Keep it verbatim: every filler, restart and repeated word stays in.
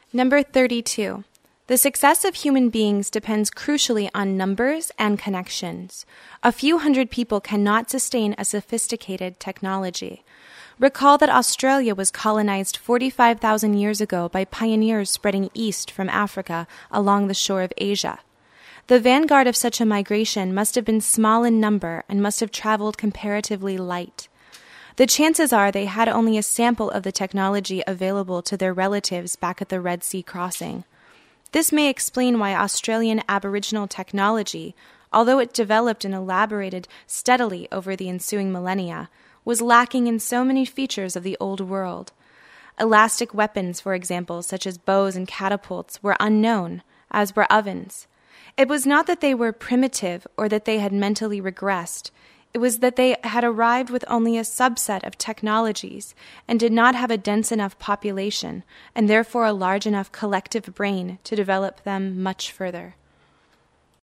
Number thirty-two. The success of human beings depends crucially on numbers and connections. A few hundred people cannot sustain a sophisticated technology. Recall that Australia was colonized forty-five thousand years ago by pioneers spreading east from Africa along the shore of Asia. The vanguard of such a migration must have been small in number and must have traveled comparatively light. The chances are they had only a sample of the technology available to their relatives back at the Red Sea crossing. This may explain why Australian Aboriginal technology, although it developed and elaborated steadily over the ensuing millennia, was lacking in so many features of the Old World. Elastic weapons, for example, such as bows and catapults, were unknown, as were ovens. It was not that they were primitive or that they had mentally regressed. It was that they had arrived with only a subset of technologies and did not have a dense enough population and therefore a large enough collective brain to develop them much further.